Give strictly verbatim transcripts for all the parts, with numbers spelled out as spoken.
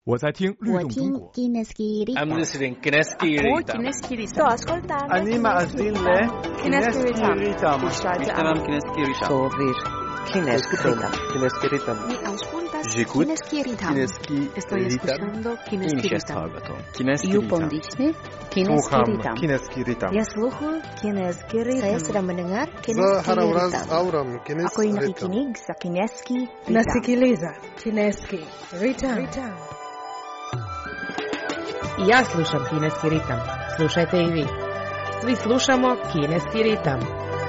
我在听律动中国。 I'm listening Kineski Ritam. Sto ascoltando. Anima Azile Kineski Ritam. Ishtamam Kineski Ritam. Sovir Kineski Ritam. Kineski Ritam. Mi auscultas J'écoute Kineski Ritam. Kineski Estoy escuchando Kineski Inše Ritam. hallgatom. Kineski You Ritam. pondisne Kineski Sluham Ritam. Kineski Ritam. Я слухаю Kineski Saya Ritam. sedang mendengar За Kineski Harawraz Ritam. Auram Ako Kineski yung Ritam. nakikinig sa Kineski Ritam. Nasikiliza Kineski Ritam. I ja slušam Kineski ritam. Slušajte i vi. Svi slušamo Kineski ritam.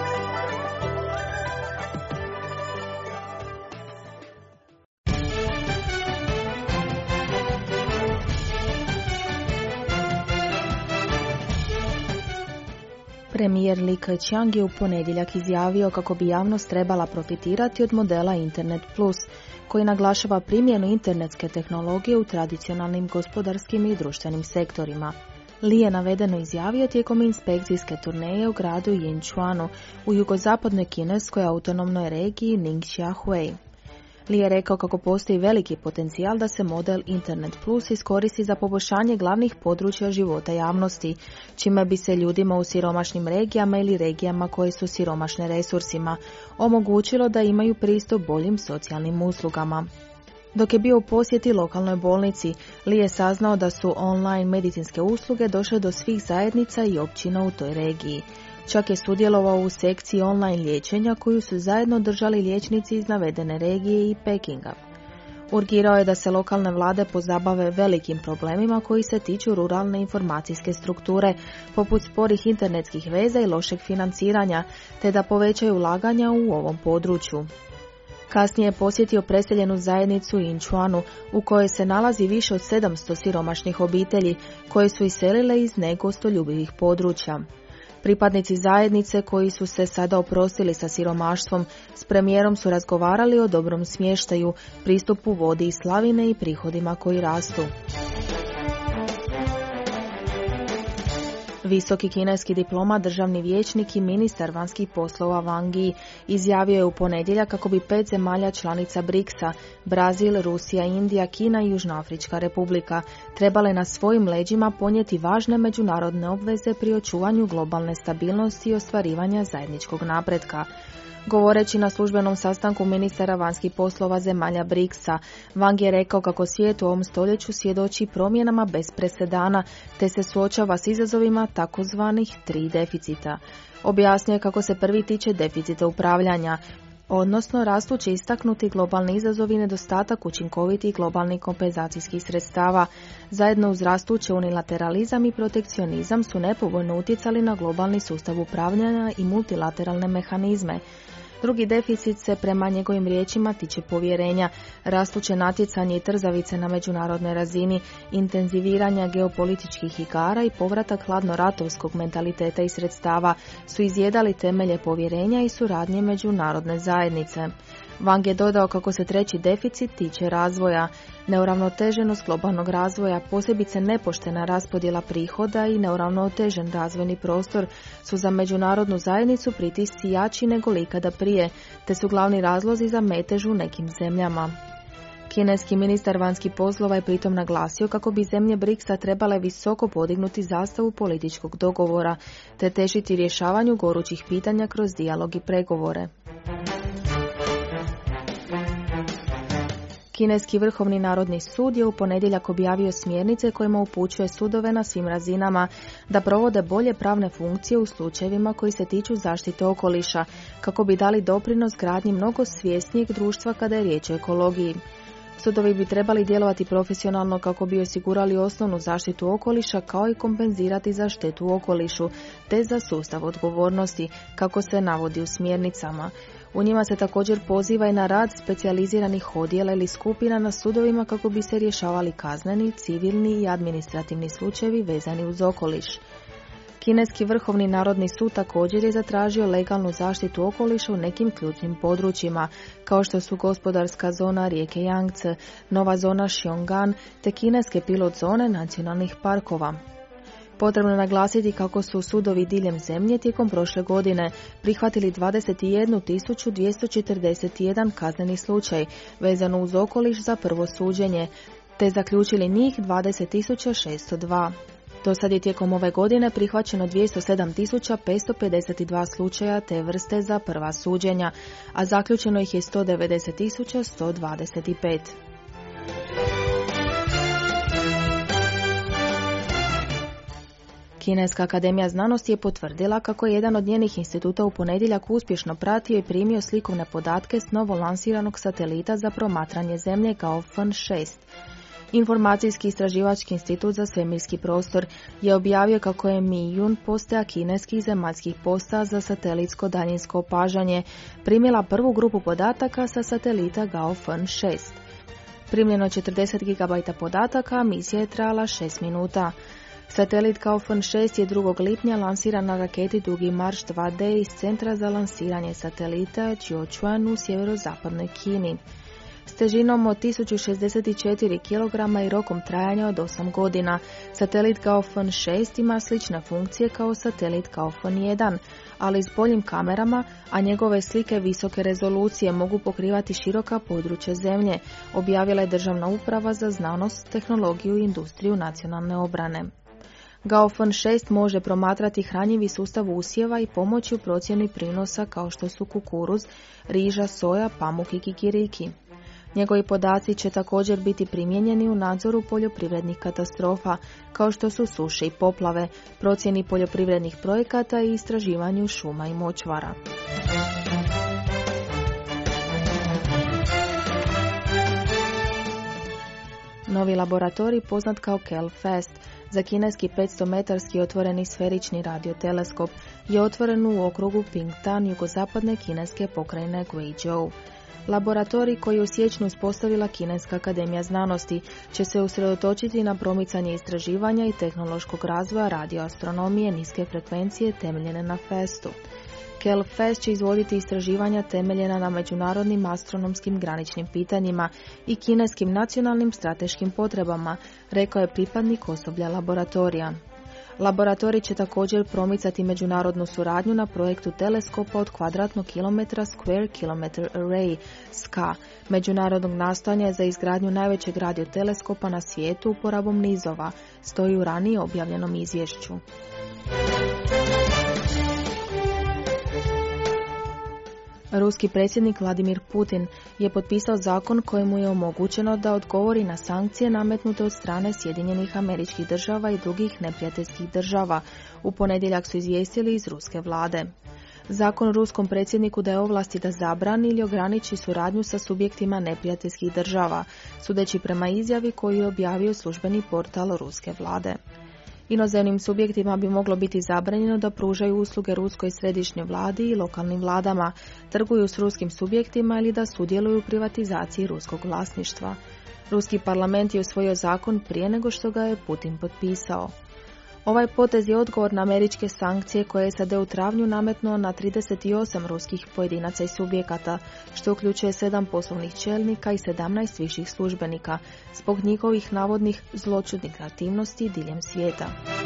Premijer Li Keqiang je u ponedjeljak izjavio kako bi javnost trebala profitirati od modela Internet Plus, koji naglašava primjenu internetske tehnologije u tradicionalnim gospodarskim i društvenim sektorima. Li je navedeno izjavio tijekom inspekcijske turneje u gradu Yinchuanu u jugozapadnoj kineskoj autonomnoj regiji Ningxia-Hui. Li je rekao kako postoji veliki potencijal da se model Internet Plus iskoristi za poboljšanje glavnih područja života javnosti, čime bi se ljudima u siromašnim regijama ili regijama koje su siromašne resursima omogućilo da imaju pristup boljim socijalnim uslugama. Dok je bio u posjeti lokalnoj bolnici, Li je saznao da su online medicinske usluge došle do svih zajednica i općina u toj regiji. Čak je sudjelovao u sekciji online liječenja koju su zajedno držali liječnici iz navedene regije i Pekinga. Urgirao je da se lokalne vlade pozabave velikim problemima koji se tiču ruralne informacijske strukture, poput sporih internetskih veza i lošeg financiranja, te da povećaju ulaganja u ovom području. Kasnije je posjetio preseljenu zajednicu Yinchuanu, u kojoj se nalazi više od sedamsto siromašnih obitelji koje su iselile iz negostoljubivih područja. Pripadnici zajednice koji su se sada oprostili sa siromaštvom s premijerom su razgovarali o dobrom smještaju, pristupu vodi i slavine i prihodima koji rastu. Visoki kineski diplomat, državni vijećnik i ministar vanjskih poslova Wang Yi izjavio je u ponedjeljak kako bi pet zemalja članica briksa, Brazil, Rusija, Indija, Kina i Južnoafrička republika, trebale na svojim leđima ponijeti važne međunarodne obveze pri očuvanju globalne stabilnosti i ostvarivanja zajedničkog napretka. Govoreći na službenom sastanku ministara vanjskih poslova zemalja briksa, Wang je rekao kako svijet u ovom stoljeću svjedoči promjenama bez presedana, te se suočava s izazovima takozvanih tri deficita. Objasnio je kako se prvi tiče deficita upravljanja, odnosno rastući istaknuti globalni izazov i nedostatak učinkovitih globalnih kompenzacijskih sredstava. Zajedno uz rastući unilateralizam i protekcionizam su nepovoljno utjecali na globalni sustav upravljanja i multilateralne mehanizme. Drugi deficit se prema njegovim riječima tiče povjerenja, rastuće natjecanje i trzavice na međunarodnoj razini, intenziviranja geopolitičkih igara i povratak hladnoratovskog mentaliteta i sredstava su izjedali temelje povjerenja i suradnje međunarodne zajednice. Wang je dodao kako se treći deficit tiče razvoja. Neuravnoteženost globalnog razvoja, posebice nepoštena raspodjela prihoda i neuravnotežen razvojni prostor su za međunarodnu zajednicu pritisci jači nego ikada prije, te su glavni razlozi za metež u nekim zemljama. Kineski ministar vanjskih poslova je pritom naglasio kako bi zemlje briksa trebale visoko podignuti zastavu političkog dogovora, te težiti rješavanju gorućih pitanja kroz dijalog i pregovore. Kineski vrhovni narodni sud je u ponedjeljak objavio smjernice kojima upućuje sudove na svim razinama da provode bolje pravne funkcije u slučajevima koji se tiču zaštite okoliša, kako bi dali doprinos gradnji mnogo svjesnijeg društva kada je riječ o ekologiji. Sudovi bi trebali djelovati profesionalno kako bi osigurali osnovnu zaštitu okoliša kao i kompenzirati za štetu u okolišu, te za sustav odgovornosti, kako se navodi u smjernicama. U njima se također poziva i na rad specijaliziranih odjela ili skupina na sudovima kako bi se rješavali kazneni, civilni i administrativni slučajevi vezani uz okoliš. Kineski vrhovni narodni sud također je zatražio legalnu zaštitu okoliša u nekim ključnim područjima, kao što su gospodarska zona rijeke Yangtze, nova zona Xiong'an te kineske pilot zone nacionalnih parkova. Potrebno je naglasiti kako su sudovi diljem zemlje tijekom prošle godine prihvatili dvadeset jednu tisuću dvjesto četrdeset jedan kazneni slučaj vezano uz okoliš za prvo suđenje, te zaključili njih dvadeset tisuća šesto dva. Do sad je tijekom ove godine prihvaćeno dvjesto sedam tisuća petsto pedeset dva slučaja te vrste za prva suđenja, a zaključeno ih je sto devedeset tisuća sto dvadeset pet. Kineska akademija znanosti je potvrdila kako je jedan od njenih instituta u ponedjeljak uspješno pratio i primio slikovne podatke s novo lansiranog satelita za promatranje Zemlje Gaofen šest. Informacijski istraživački institut za svemirski prostor je objavio kako je Miyun, postaja kineskih zemaljskih postaja za satelitsko daljinsko opažanje, primila prvu grupu podataka sa satelita Gaofen šest. Primljeno četrdeset gigabajta podataka, a misija je trajala šest minuta. Satelit Gaofen šest je drugog lipnja lansiran na raketi Dugi marš dva D iz centra za lansiranje satelita Jiuquan u sjeverozapadnoj Kini. S težinom od tisuću šezdeset četiri kilograma i rokom trajanja od osam godina, satelit Gaofen šest ima slične funkcije kao satelit Gaofen jedan, ali s boljim kamerama, a njegove slike visoke rezolucije mogu pokrivati široka područja Zemlje, objavila je Državna uprava za znanost, tehnologiju i industriju nacionalne obrane. Gaofen šest može promatrati hranjivi sustav usjeva i pomoći u procjeni prinosa kao što su kukuruz, riža, soja, pamuk i kikiriki. Njegovi podaci će također biti primijenjeni u nadzoru poljoprivrednih katastrofa, kao što su suše i poplave, procjeni poljoprivrednih projekata i istraživanju šuma i močvara. Novi laboratorij, poznat kao CalFast, za kineski petstometarski otvoreni sferični radioteleskop, je otvoren u okrugu Pingtan, jugozapadne kineske pokrajine Guizhou. Laboratorij koji je u siječnju uspostavila Kineska akademija znanosti će se usredotočiti na promicanje istraživanja i tehnološkog razvoja radioastronomije niske frekvencije temeljene na fastu. CalFast će izvoditi istraživanja temeljena na međunarodnim astronomskim graničnim pitanjima i kineskim nacionalnim strateškim potrebama, rekao je pripadnik osoblja laboratorija. Laboratorij će također promicati međunarodnu suradnju na projektu teleskopa od kvadratnog kilometra Square Kilometer Array, S K A, međunarodnog nastojanja za izgradnju najvećeg radioteleskopa na svijetu uporabom nizova, stoji u ranije objavljenom izvješću. Ruski predsjednik Vladimir Putin je potpisao zakon kojemu je omogućeno da odgovori na sankcije nametnute od strane Sjedinjenih Američkih Država i drugih neprijateljskih država, u ponedjeljak su izvijestili iz ruske vlade. Zakon ruskom predsjedniku daje ovlasti da zabrani ili ograniči suradnju sa subjektima neprijateljskih država, sudeći prema izjavi koju je objavio službeni portal ruske vlade. Inozemnim subjektima bi moglo biti zabranjeno da pružaju usluge ruskoj središnjoj vladi i lokalnim vladama, trguju s ruskim subjektima ili da sudjeluju u privatizaciji ruskog vlasništva. Ruski parlament je usvojio zakon prije nego što ga je Putin potpisao. Ovaj potez je odgovor na američke sankcije koje je S A D u travnju nametnuo na trideset osam ruskih pojedinaca i subjekata, što uključuje sedam poslovnih čelnika i sedamnaest viših službenika, zbog njihovih navodnih zloćudnih aktivnosti diljem svijeta.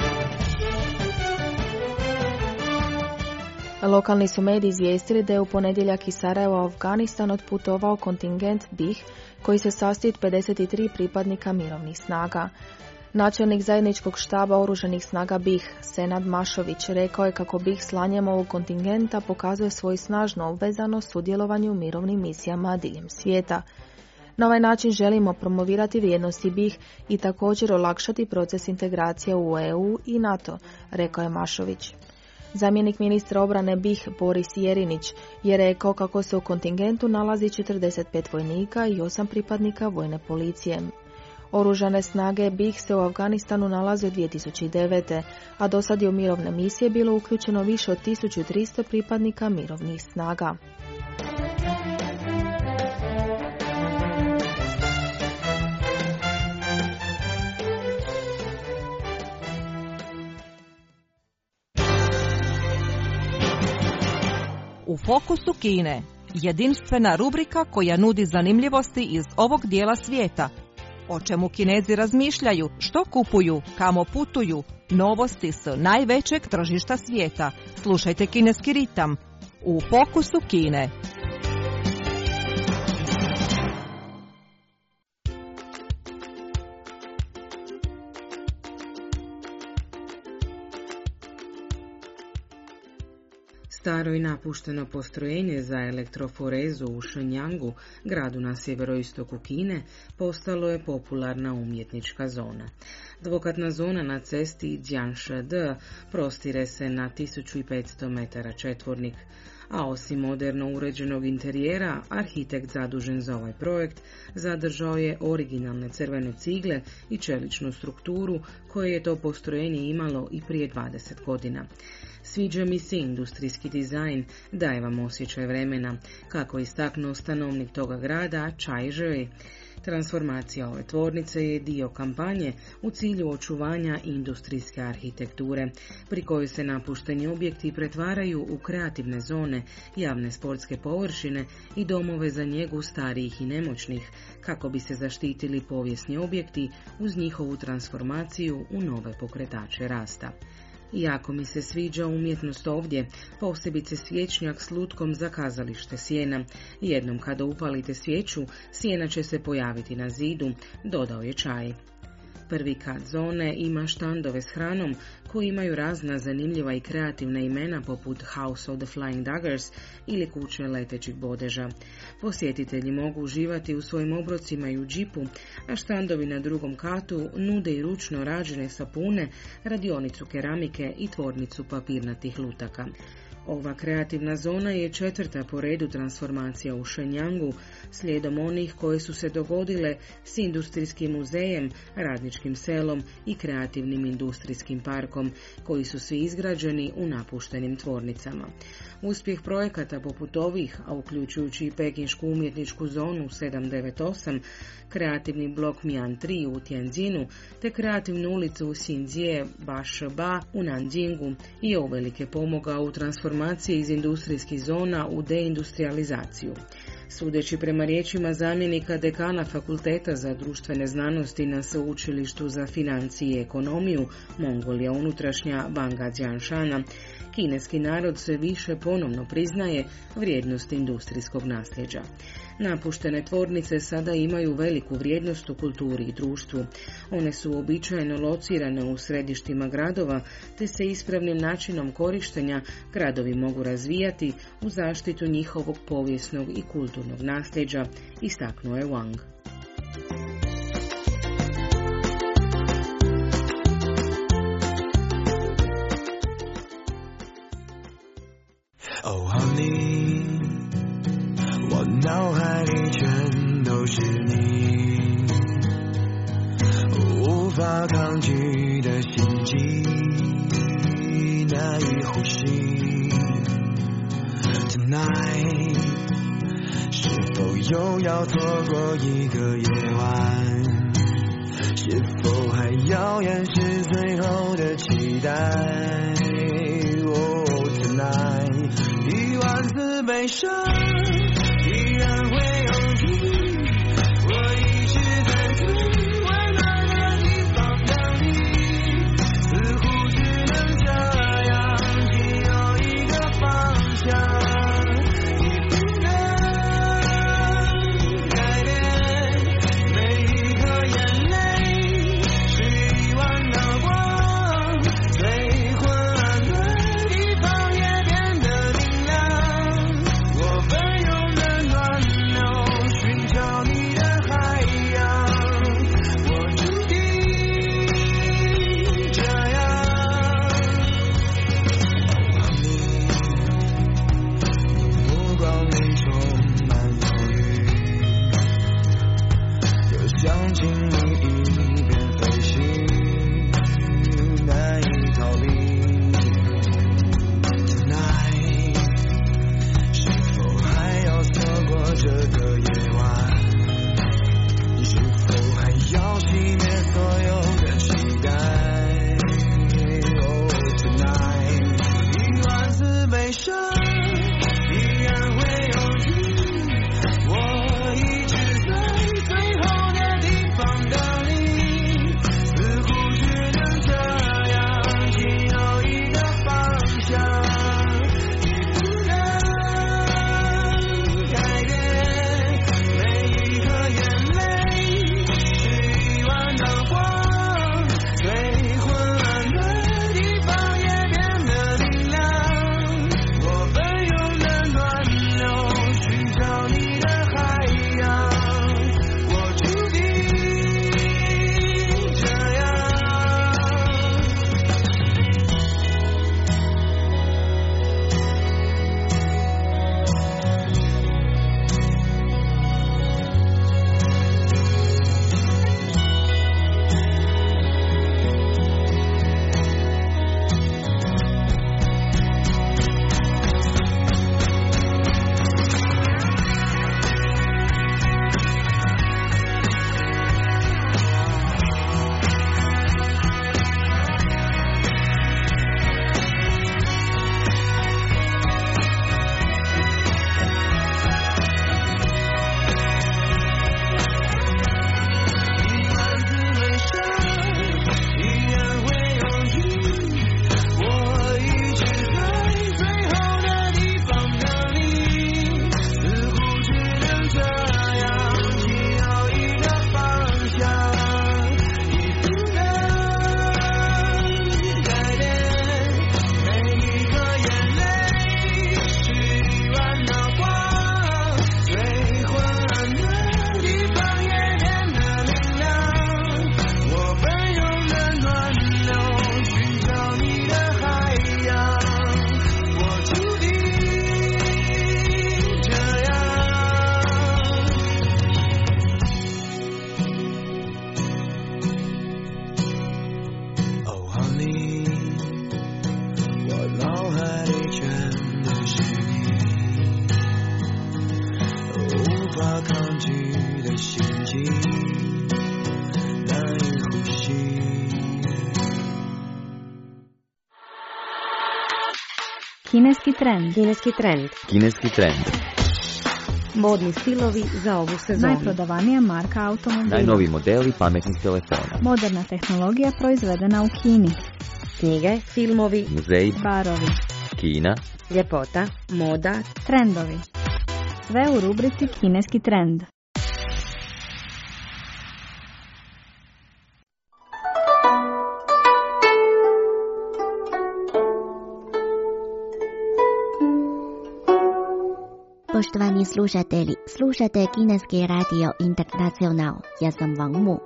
Lokalni su mediji izvijestili da je u ponedjeljak iz Sarajeva u Afganistan otputovao kontingent B I H koji se sastoji od pedeset tri pripadnika mirovnih snaga. Načelnik zajedničkog štaba oružanih snaga B I H, Senad Mašović, rekao je kako B I H slanjem ovog kontingenta pokazuje svoju snažnu obvezanost sudjelovanju u mirovnim misijama diljem svijeta. Na ovaj način želimo promovirati vrijednosti B I H i također olakšati proces integracije u E U i NATO, rekao je Mašović. Zamjenik ministra obrane B I H Boris Jerinić je rekao kako se u kontingentu nalazi četrdeset pet vojnika i osam pripadnika vojne policije. Oružane snage B I H se u Afganistanu nalaze od dvije tisuće devete. a do sad je u mirovne misije bilo uključeno više od tisuću tristo pripadnika mirovnih snaga. U fokusu Kine, jedinstvena rubrika koja nudi zanimljivosti iz ovog dijela svijeta. O čemu Kinezi razmišljaju, što kupuju, kamo putuju, novosti s najvećeg tržišta svijeta. Slušajte Kineski ritam u fokusu Kine. Staro i napušteno postrojenje za elektroforezu u Shenyangу, gradu na sjeveroistoku Kine, postalo je popularna umjetnička zona. Dvokatna zona na cesti Jiangshi-de prostire se na tisuću petsto metara četvornih, a osim moderno uređenog interijera, arhitekt zadužen za ovaj projekt zadržao je originalne crvene cigle i čeličnu strukturu koje je to postrojenje imalo i prije dvadeset godina. Sviđa mi se industrijski dizajn, daje vam osjećaj vremena, kako je istaknuo stanovnik toga grada Chai Zhe. Transformacija ove tvornice je dio kampanje u cilju očuvanja industrijske arhitekture, pri kojoj se napušteni objekti pretvaraju u kreativne zone, javne sportske površine i domove za njegu starijih i nemoćnih, kako bi se zaštitili povijesni objekti uz njihovu transformaciju u nove pokretače rasta. Jako mi se sviđa umjetnost ovdje, posebice svječnjak s lutkom za kazalište sjena. Jednom kada upalite svijeću, sjena će se pojaviti na zidu, dodao je Chai. Prvi kat zone ima štandove s hranom koji imaju razna zanimljiva i kreativna imena poput House of the Flying Daggers ili kuće letećih bodeža. Posjetitelji mogu uživati u svojim obrocima i u džipu, a štandovi na drugom katu nude i ručno rađene sapune, radionicu keramike i tvornicu papirnatih lutaka. Ova kreativna zona je četvrta po redu transformacija u Shenyangу, slijedom onih koje su se dogodile s industrijskim muzejem, radničkim selom i kreativnim industrijskim parkom, koji su svi izgrađeni u napuštenim tvornicama. Uspjeh projekata poput ovih, a uključujući i pekinšku umjetničku zonu sedam devet osam, kreativni blok Mian tri u Tianjinu, te kreativnu ulicu u Xinjie Ba u Nanjingu je uvelike pomogao u transformaciji iz industrijskih zona u deindustrializaciju. Sudeći prema riječima zamjenika dekana Fakulteta za društvene znanosti na Sveučilištu za financije i ekonomiju Mongolija unutrašnja Banga Jianshana, kineski narod sve više ponovno priznaje vrijednost industrijskog nasljeđa. Napuštene tvornice sada imaju veliku vrijednost u kulturi i društvu. One su uobičajeno locirane u središtima gradova, te se ispravnim načinom korištenja gradovi mogu razvijati u zaštitu njihovog povijesnog i kulturnog nasljeđa, istaknuo je Wang. Oh honey， 我脑海里全都是你，无法抗拒的心悸，难以呼吸。Tonight， 是否又要错过一个夜晚？是否还要掩饰最后的期待？ Oh tonight， 一万次悲伤依然会涌起，我一直在最温暖的地方等你，似乎只能这样，只有一个方向。 我。 Kineski trend. Kineski trend. Kineski trend. Modni stilovi za ovu sezonu. Najprodavanija marka automobila. Najnoviji modeli pametnih telefona. Moderna tehnologija proizvedena u Kini. Knjige, filmovi, muzeji, barovi, Kina, ljepota, moda, trendovi. Sve u rubrici Kineski trend. Poštovani slušatelji, slušate Kineski radio Internacional. Ja sam Wang Mu.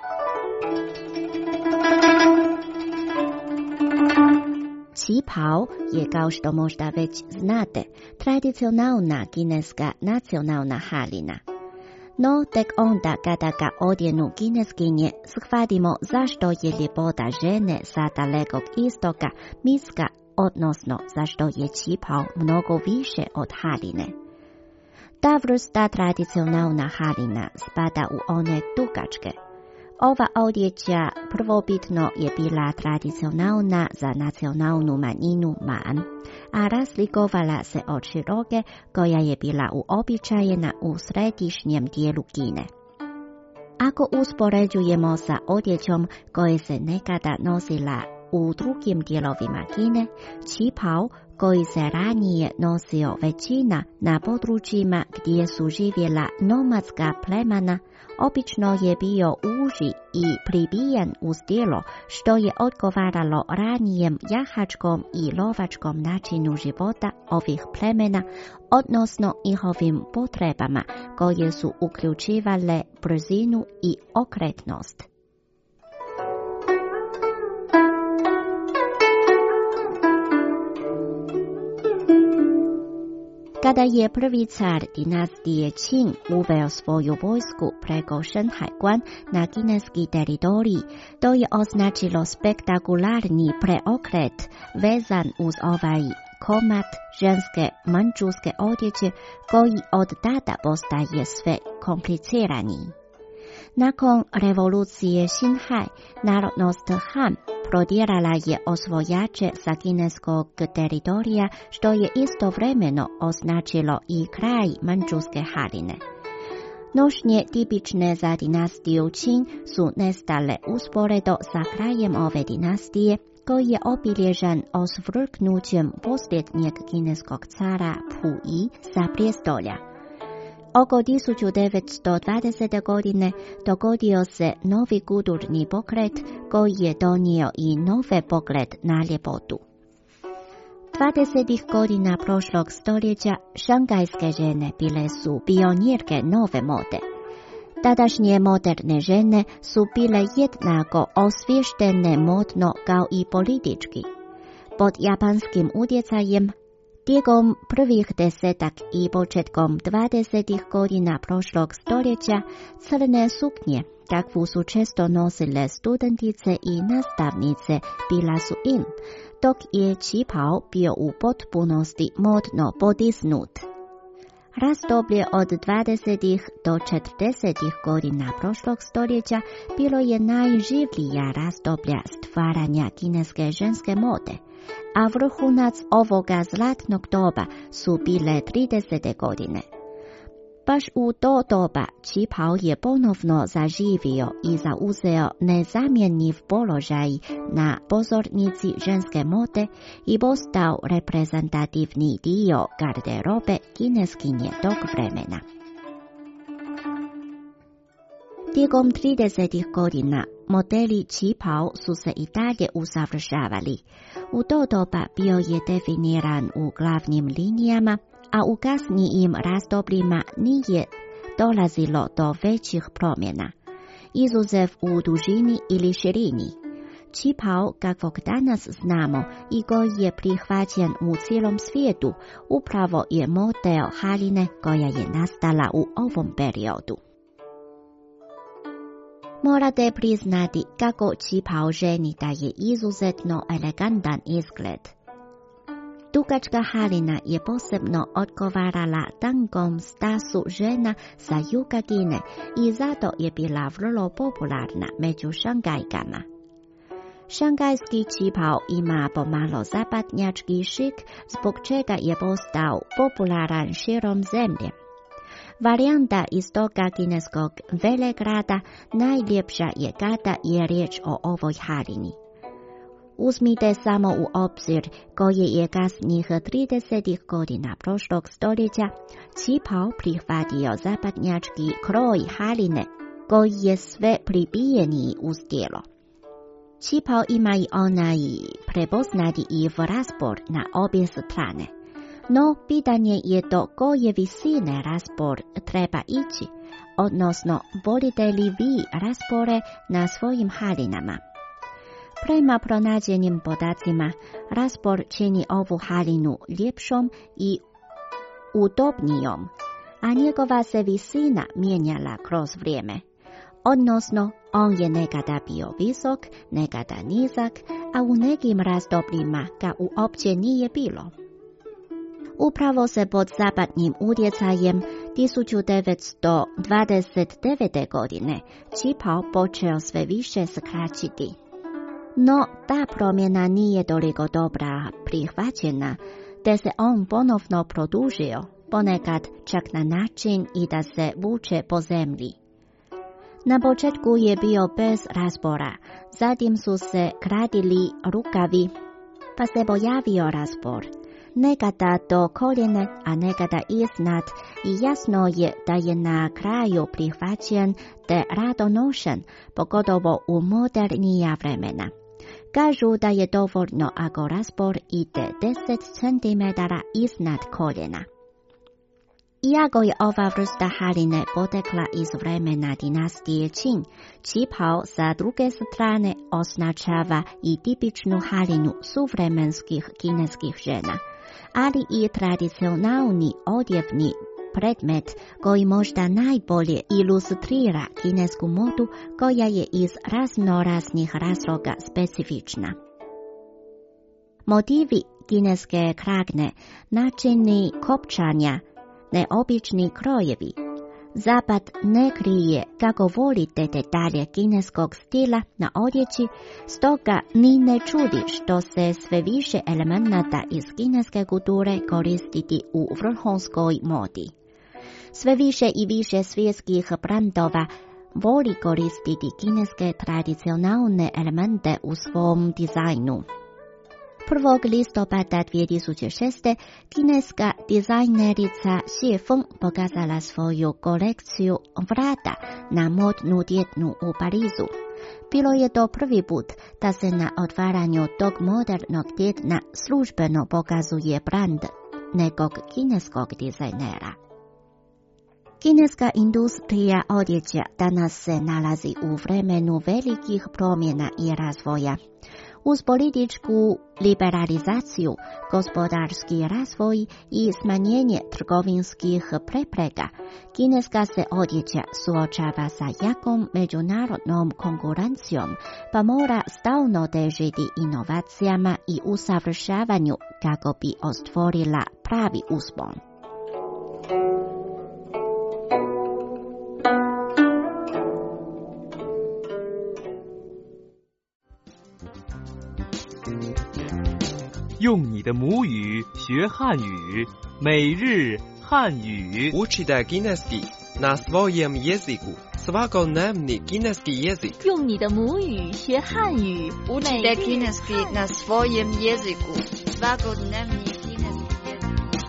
Qipao je, kao što možda već znate, tradicionalna kineska nacionalna haljina. No, tek onda kada ga odjenu kineskinje, shvatimo zašto je ljepota žene sa dalekog istoka miska, odnosno zašto je qipao mnogo više od haljine. Ta vrsta tradicionalna haljina spada u one dugačke. Ova odjeća prvobitno je bila tradicionalna za nacionalnu manjinu Man, a razlikovala se od široke koja je bila uobičajena u središnjem dijelu Kine. Ako uspoređujemo sa odjećom koje se nekada nosila u drugim dijelovima Kine, qipao koji se ranije nosio većina na područjima gdje su živjela nomadska plemena, obično je bio uži i pribijen uz tijelo, što je odgovaralo ranijem jahačkom i lovačkom načinu života ovih plemena, odnosno njihovim potrebama koje su uključivale brzinu i okretnost. Kada je prvi car dinastije Qing uveo svoju vojsku preko Shenhai na kineski teritorij, to je označilo spektakularni preokret vezan uz ovaj komad ženske mandžuske odjeće koji od tada postaje sve kompliciraniji. Nakon revolucije Xinhai, narodnost Han prodirala je osvojače sa kineskog teritorija, što je istovremeno označilo i kraj mandžuske haljine. Nošnje tipične za dinastiju Qing su nestale usporedo sa krajem ove dinastije, koji je obilježen osvrknućem posljednjeg kineskog cara Puyi sa prijestolja. Oko tisuću devetsto dvadesete. godine dogodio se novi kulturni pokret koji je donio i nove pogled na ljepotu. dvadesetih godina prošlog stoljeća šangajske žene bile su pionirke nove mode. Tadašnje moderne žene su bile jednako osvještene modno kao i politički. Pod japanskim utjecajem tijekom prvih desetak i početkom dvadesetih godina prošlog stoljeća crne suknje, kakvu su često nosile studentice i nastavnice, bila su in, dok je qipao bio u potpunosti modno potisnut. Razdoblje od dvadesetih do četrdesetih godina prošlog stoljeća bilo je najživlija razdoblja stvaranja kineske ženske mode, a vrhunac ovoga zlatnog doba su bile tridesete godine. Baš u to doba qipao je ponovno zaživio i zauzeo nezamjenjiv položaj na pozornici ženske mode i postao reprezentativni dio garderobe kineskinje tog vremena. Tijekom tridesetih godina modeli qipao su se i dalje usavršavali. U to doba bio je definiran u glavnim linijama, a u kasnijim razdobljima nije dolazilo do većih promjena, izuzev u dužini ili širini. Qipao, kakvog danas znamo i koji je prihvaćen u cijelom svijetu, upravo je model haljine koja je nastala u ovom periodu. Morate priznati kako qipao ženi daje izuzetno elegantan izgled. Dugačka haljina je posebno odgovarala tangom stasu žena sa juga Kine i zato je bila vrlo popularna među Šangajkama. Šangajski čipao ima pomalo zapadnjački šik, zbog čega je postao popularan širom zemlje. Varijanta iz toga kineskog velegrada najljepša je kada je riječ o ovoj haljini. Uzmite samo u obzir koje je kasnijih tridesetih godina prošlog stoljeća čipao prihvatio zapadnjački kroj haljine, koji je sve pribijeniji uz tijelo. Čipao ima i onaj prepoznati i raspor na obje strane, no pitanje je to koje visine raspor treba ići, odnosno volite li vi raspore na svojim haljinama. Prema pronađenim podacima, raspor čini ovu haljinu ljepšom i udobnijom, a njegova se visina mijenjala kroz vrijeme. Odnosno, on je nekada bio visok, nekada nizak, a u nekim razdobljima ga uopće nije bilo. Upravo se pod zapadnim utjecajem tisuću devetsto dvadeset devete. godine čipao počeo sve više skraćiti. No, ta promjena nije toliko dobra prihvaćena, te se on ponovno produžio, ponekad čak na način i da se vuče po zemlji. Na početku je bio bez raspora, zatim su se kratili rukavi, pa se pojavio raspor. Nekada do koljene, a nekada iznad, i jasno je da je na kraju prihvaćen te radonošen, pogotovo u modernija vremena. Kažu da je dovoljno ako raspor ide deset centimetara iznad koljena. Iako je ova vrsta haljine potekla iz vremena dinastije Qing, čipao sa druge strane označava i tipičnu haljinu suvremenskih kineskih žena, ali i tradicionalni odjevni predmet koji možda najbolje ilustrira kinesku modu koja je iz raznoraznih razloga specifična. Motivi kineske kragne, načini kopčanja, neobični krojevi. Zapad ne krije kako volite detalje kineskog stila na odjeći, stoga ni ne čudi što se sve više elemenata iz kineske kulture koristiti u vrhunskoj modi. Sve više i više svjetskih brandova voli koristiti kineske tradicionalne elemente u svom dizajnu. prvog listopada dvije tisuće šeste. kineska dizajnerica Xie Feng pokazala svoju kolekciju vrata na modnu tjednu u Parizu. Bilo je to prvi put da se na otvaranju tog modernog tjedna službeno pokazuje brand nekog kineskog dizajnera. Kineska industrija odjeća danas se nalazi u vremenu velikih promjena i razvoja. Uz političku liberalizaciju, gospodarski razvoj i smanjenje trgovinskih prepreka, kineska se odjeća suočava sa jakom međunarodnom konkurencijom, pa mora stalno težiti inovacijama i usavršavanju kako bi ostvarila pravi uspon. 用你的母语学汉语，每日汉语。 Učite kineski na svojem jeziku. Svakodnevni kineski jezik. 用你的母语学汉语。 Učite kineski na svojem jeziku. Svakodnevni kineski jezik.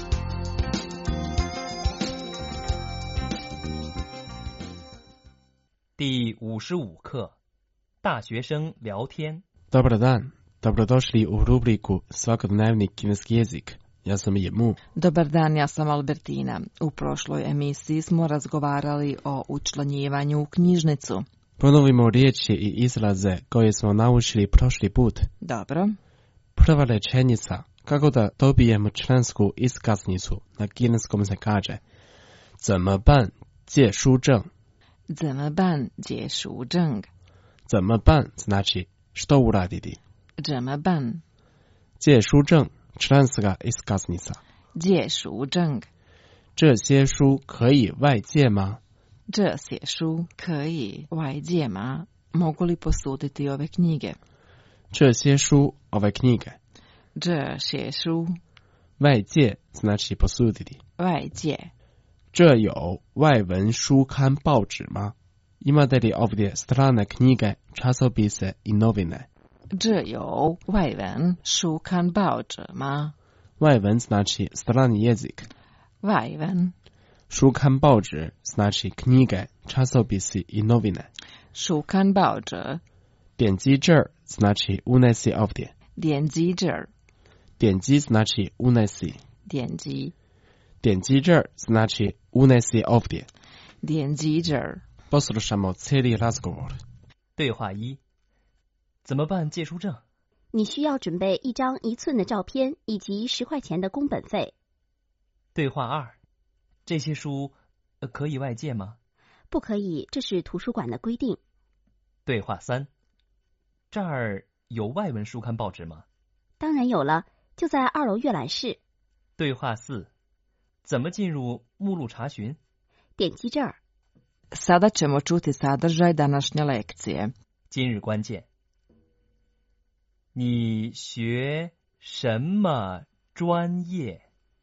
第五十五课，大学生聊天。 Dobar dan. Dobrodošli u rubriku Svakodnevni kineski jezik. Ja sam Jemu. Dobar dan, ja sam Albertina. U prošloj emisiji smo razgovarali o učlanjivanju u knjižnicu. Ponovimo riječi i izraze koje smo naučili prošli put. Dobro. Prva rečenica, kako da dobijemo člansku iskaznicu, na kineskom se kaže 怎么办借书证怎么办借书证怎么办znači što uraditi. 怎么办借书证 članska iskaznica. 借书证这些书可以外借吗？ 这些书可以外借吗？ Mogu li posuditi ove knjige? 这些书 ove knjige. 这些书外界 znači posuditi. 外界这有外文书刊报纸吗 Imate li ovdje strane knjige, časopise i novine? 这有外文书刊报纸吗外文 znači strani jezik. 外文书刊报纸 znači knjige, časopisi i novine. 书刊报纸点击这儿 znači unesi ovdje. 点击这儿点击 znači unesi. 点击点击这儿 znači unesi ovdje. 点击这儿 Poslušamo cijeli razgovor. 对话一：怎么办借书证？ 你需要准备一张一寸的照片以及十块钱的工本费。 对话二：这些书、呃、可以外借吗？ 不可以，这是图书馆的规定。 对话三：这儿有外文书刊报纸吗？ 当然有了，就在二楼阅览室。 对话四：怎么进入目录查询？ 点击这儿。 Sada ćemo čuti sadržaj današnje lekcije. 今日关键：你学什么专业？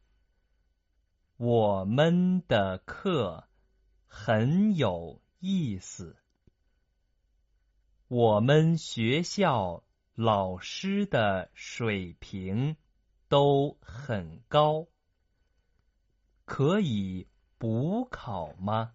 我们的课很有意思。我们学校老师的水平都很高，可以补考吗？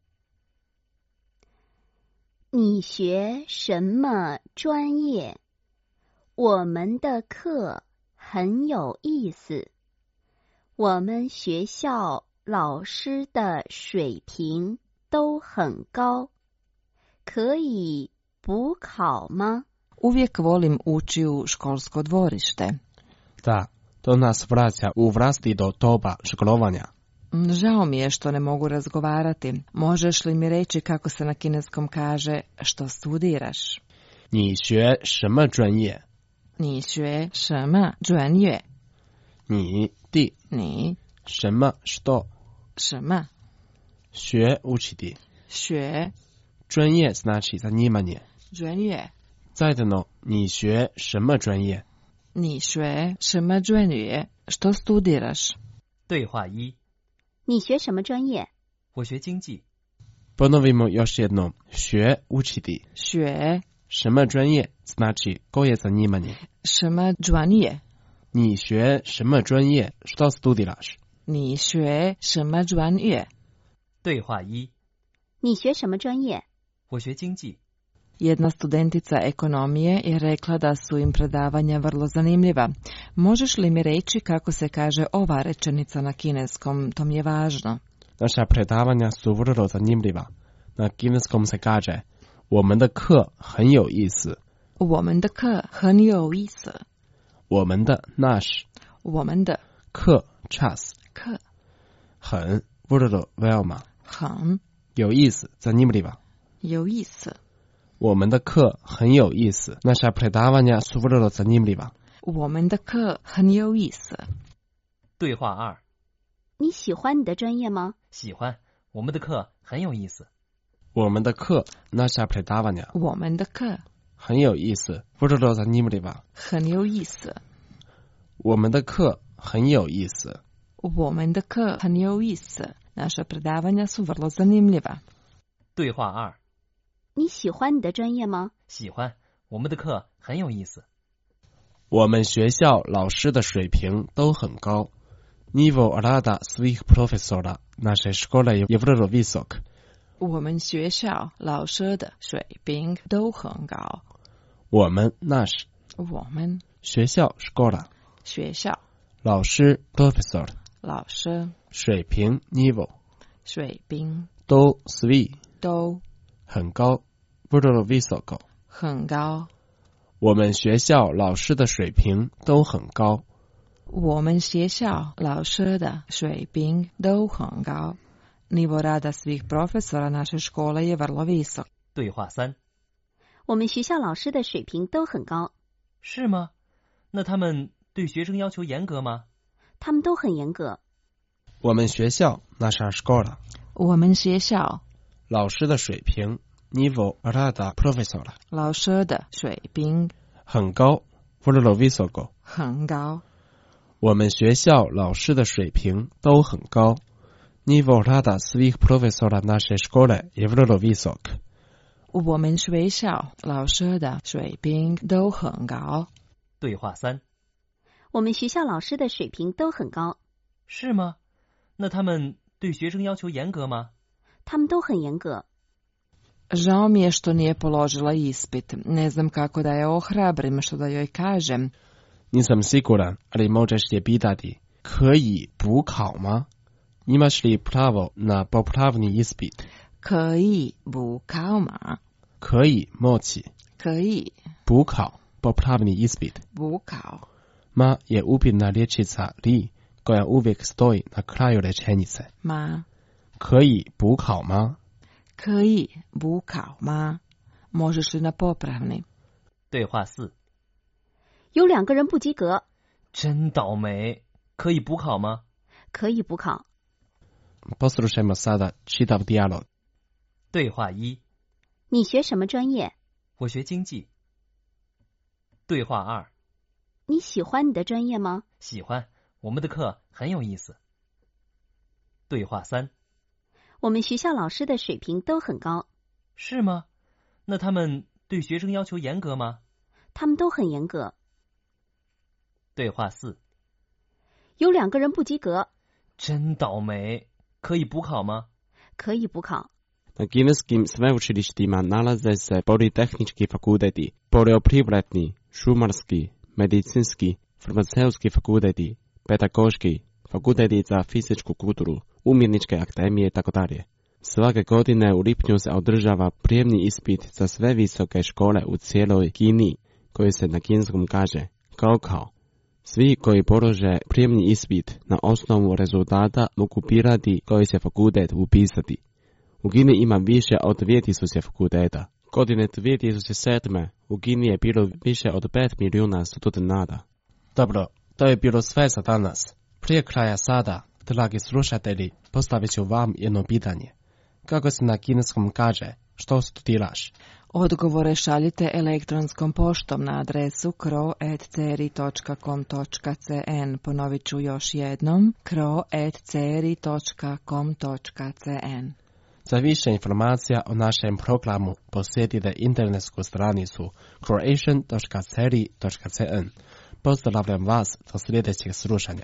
你学什么专业？我们的课很有意思。我们学校老师的水平都很高，可以补考吗？ Uvijek volim ući u školsko dvorište. Da, to nas vraća u vlastito doba školovanja. Žao mi je što ne mogu razgovarati. Možeš li mi reći kako se na kineskom kaže što studiraš? 你学什么专业？ 你学什么专业？ 你的你什么что？ 什么学 učiti 学专业 znači zanimanje 专业 zajedno 你学什么专业？ 你学什么专业？ Što studiraš？ 对话一： 你学什么专业？ 我学经济。 Ponovimo još jednom. 学 učiti 学什么专业 znači koje zanimanje？ 什么专业？ 你学什么专业 Što studiraš？ 你学什么专业？ 对话一： 你学什么专业？ 我学经济。 Jedna studentica ekonomije je rekla da su im predavanja vrlo zanimljiva. Možeš li mi reći kako se kaže ova rečenica na kineskom? To mi je važno. Naša predavanja su vrlo zanimljiva. Na kineskom se kaže 我们的课很有意思。 我们的课很有意思。 我们的 naš 我们的课 čas 课很 vrlo veoma 很有意思 zanimljiva 有意思。 我们的课很有意思。Naša predavanja su vrlo zanimljiva. 我们的课很有意思。 对话二： 你喜欢你的专业吗？ 喜欢，我们的课很有意思。 我们的课 naša predavanja 我们的课很有意思 vrlo zanimljiva 很有意思。 我们的课很有意思。 我们的课很有意思。Naša predavanja su vrlo zanimljiva. 对话二： 你喜欢你的专业吗？ 喜欢，我们的课很有意思。 我们学校老师的水平都很高。Nivo rada svih profesora naše škole je vrlo visok. 我们学校老师的水平都很高。 我们 naš 我们学校 škola 学校老师 profesor 老师水平 nivo 水平都 svi 都很高 vrlo visoko 很高。 我们学校老师的水平都很高。 我们学校老师的水平都很高。Nivo rada svih profesora naše škole je vrlo visok. 对话三： 我们学校老师的水平都很高。 是吗？那他们对学生要求严格吗？ 他们都很严格。 我们学校 naša škola 我们学校老师的水平 nivo rada profesora 老师的水平很高 vrlo visoko 很高。 我们学校老师的水平都很高。Nivo rada svih profesora naše škole je vrlo visok。 我们学校老师的水平都很高。 对话三。 我们学校老师的水平都很高。 是吗？那他们对学生要求严格吗？ 他们都很严格。 Žao mi je što nije položila ispit. Ne znam kako da je ohrabrim, što da joj kažem. Nisam siguran, ali možeš je pitati. 可以补考吗？ Imaš li pravo na popravni ispit? 可以补考吗？ 可以 moći. 可以补考 popravni ispit. 补考 Ma je upitna rječica li koja uvijek stoji na kraju rečenice. Ma 可以补考吗？ 可以补考吗？ Možeš li na popravni? 对话四。 有两个人不及格。 真倒霉，可以补考吗？ 可以补考。 Poslušajmo sada čitav dijalog. 对话一。 你学什么专业？ 我学经济。对话二。 你喜欢你的专业吗？ 喜欢，我们的课很有意思。对话三。 我们学校老师的水平都很高。 是吗？那他们对学生要求严格吗？ 他们都很严格。 对话四。 有两个人不及格。 真倒霉，可以补考吗？ 可以补考。 Na kineskim sveučilištima nalaze se politehnički fakulteti, poljoprivredni, šumarski, medicinski, farmaceutski fakulteti, pedagoški, fakulteti za fizičku kulturu, umjetničke akademije itd. Svake godine u lipnju se održava prijemni ispit za sve visoke škole u cijeloj Kini, koji se na kineskom kaže Gaokao. Svi koji polože prijemni ispit na osnovu rezultata mogu birati koji se fakultet upisati. U Kini ima više od dvije tisuće fakulteta. Godine dvije tisuće sedme u Kini je bilo više od pet milijuna studenata. Dobro, to je bilo sve za danas. Prije kraja sada, dragi slušatelji, postavit ću vam jedno pitanje. Kako se na kineskom kaže, što studiraš? Odgovore šaljite elektronskom poštom na adresu kro at ceri točka com točka cn. Ponovit ću još jednom, kro at ceri točka com točka cn. Za više informacija o našem programu posjetite internetsku stranicu croatian točka ceri točka cn. Pozdravljam vas do sljedećeg slušanja.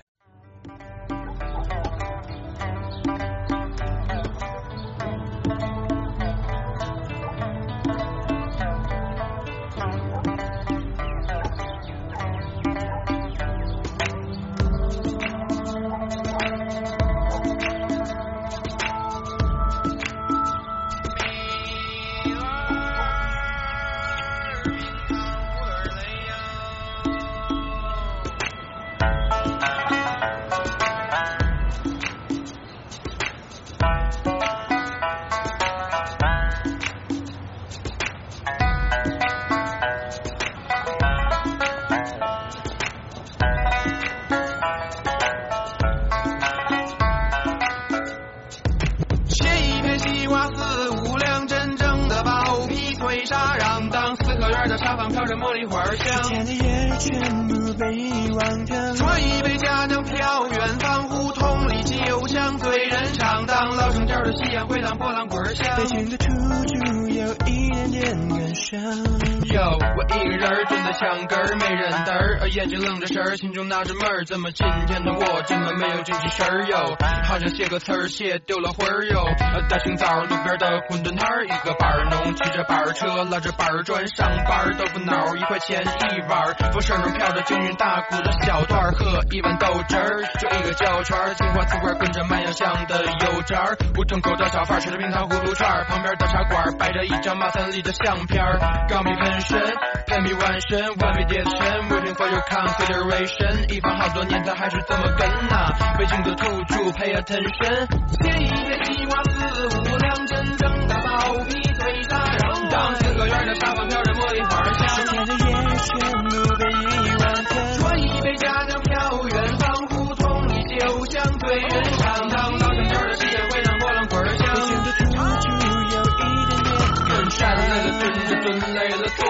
墙根儿没人嘚儿，眼睛愣着神儿，心中纳着闷儿，怎么今天的我这么没有精气神儿哟？好像写个词儿写丢了魂儿哟。大清早路边的馄饨摊儿，一个板儿农骑着板儿车，拉着板儿砖上班，豆腐脑一块钱一碗，风扇上飘着京韵大鼓的小段儿，喝一碗豆汁儿，就一个胶圈儿，金花瓷罐跟着慢洋香的油渣儿，胡同口的小贩吃着冰糖葫芦串儿，旁边的茶馆摆着一张马三立的相片儿，钢笔喷身，喷笔完身。完美叠身 ，waiting for your consideration。一放好多年，他还是这么跟呐、啊。北京的土著 ，pay attention。写一篇西瓜四五两，真正的包皮碎沙瓤。当四合院的沙发飘着茉莉花香，十天的夜全部被遗忘。端一杯佳酿飘远方，胡同里酒香对人唱。当老香蕉的喜宴会让波浪滚香。北京的土著有一点点跟山累了蹲着，蹲累了坐着。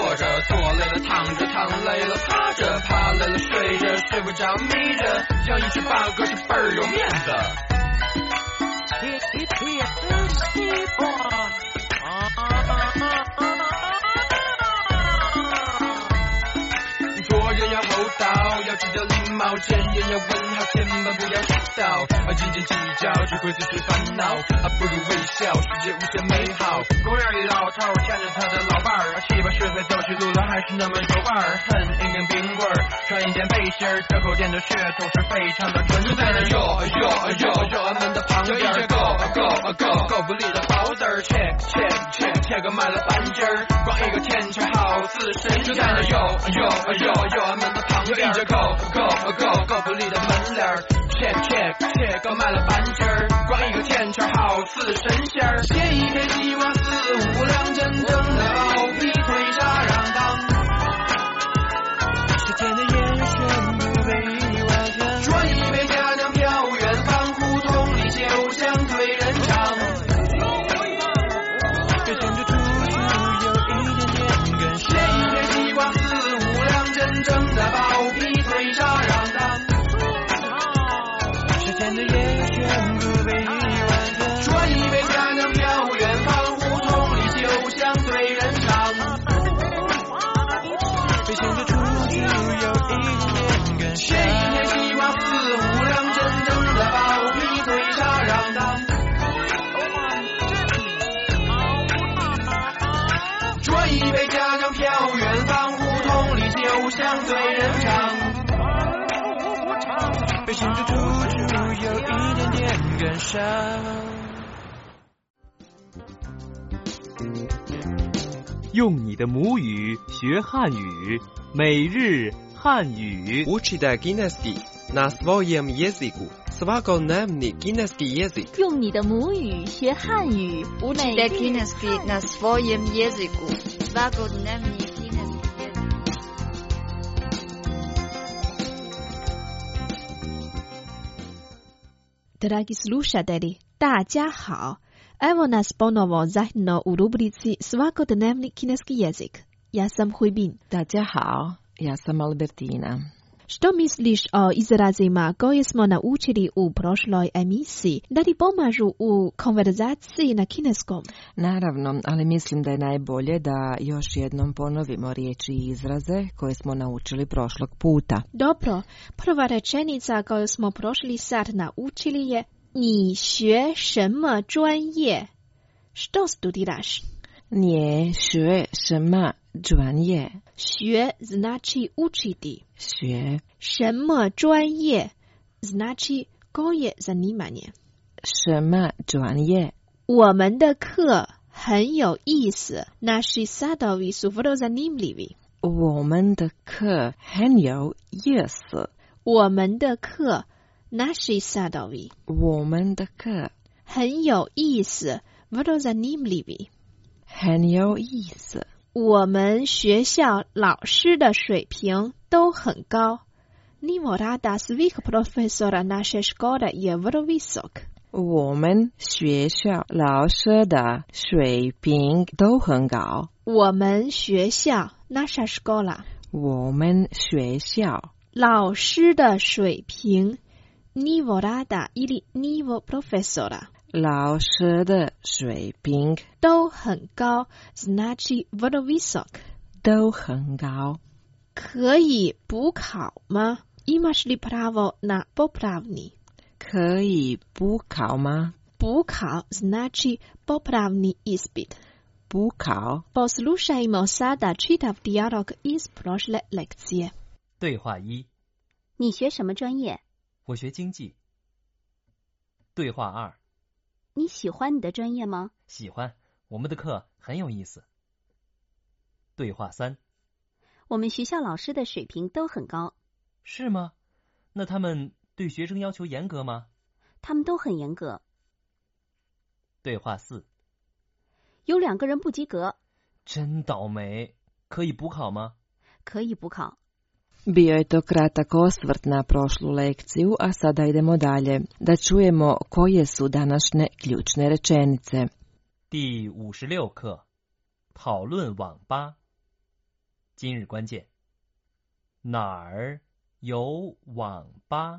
坐累了躺着，躺累了趴着，趴累了睡着，睡不着眯着，叫一句八哥是倍儿有面子。做人要厚道，要知道礼貌，见人要问好，千万不要迟到。斤斤计较只会自寻烦恼，啊，不如微笑，世界无限美好。公园里老头牵着他的老伴儿，七八十岁走起路来还是那么有伴儿。哼，一根冰棍儿，穿一件背心儿，这口店的血统是非常的纯正。在那哟哟哟哟俺们的旁边，有一只够够够够不力的包子儿，切切切切个卖了半斤儿，光一个天桥好似神仙。在那哟哟哟哟俺们的旁边，有一只够够够够不力的门脸儿。切切切，刚卖了半斤儿，光一个天桥好似神仙儿。切一片西瓜四五两，真正的包皮腿沙瓤当。夏天的烟熏不被你完全。转一杯家乡飘远方，胡同里酒香醉人肠。别想着出去有一点点跟上。切一片西瓜四五两，真正的包皮腿沙瓤当。的夜全部被你完成，转一杯家乡飘远方，胡同里酒香醉人肠。被想着出去有一点点跟上，切一片西瓜四五两，真正的包皮腿沙瓤当。转一杯家乡飘远方，胡同里酒香醉人肠。被想着出去有一点点跟上。 用你的母语学汉语，每日汉语。 Učite kineski na svojem jeziku. Svakodnevni kineski jezik. 用你的母语学汉语。 Učite kineski na svojem jeziku. Svakodnevni kineski jezik. Dragi slušatelji, 大家好. Evo nas ponovo zajedno u rubrici Svakodnevni kineski jezik. Ja sam Huibin. 大家好, ja sam Albertina. Što misliš o izrazima koje smo naučili u prošloj emisiji? Da li pomažu u konverzaciji na kineskom? Naravno, ali mislim da je najbolje da još jednom ponovimo riječi i izraze koje smo naučili prošlog puta. Dobro, prva rečenica koju smo prošli sad naučili je Ni xue shenme zhuanye? Što studiraš? Ni xue shenme zhuanye? Xue znači učiti. Xue. Shenme zhuanye znači koje zanimanje. Shenme zhuanye? 我们的课很有意思. Naši sadovi su vrlo zanimljivi. 我们的课很有意思. 我们的课 Naši sadovi. 我们的课很有意思 vrlo zanimljivi. 很有意思. 我们学校老师的水平都很高. Nivo rada svih profesora naše škole je vrlo visok. 我们学校老师的水平都很高. 我们学校 naša škola. 我们学校老师的水平 Nivo rada ili nivo profesora. 老师的水平都很高 znači vrlo visok. 都很高. 可以补考吗? Imaš li pravo na popravni? 可以补考吗? 补考 znači popravni ispit. 补考. Poslušajmo sada čitav dijalog iz prošle lekcije. 对话一。 你学什么专业？ 我学经济。对话二。 你喜欢你的专业吗？ 喜欢，我们的课很有意思。对话三。 我们学校老师的水平都很高。 是吗？那他们对学生要求严格吗？ 他们都很严格。 对话四。 有两个人不及格。 真倒霉，可以补考吗？ 可以补考。 Bio je to kratak osvrt na prošlu lekciju, a sada idemo dalje, da čujemo koje su današnje ključne rečenice. 第五十六课，讨论网吧。 今日关键，哪儿有网吧？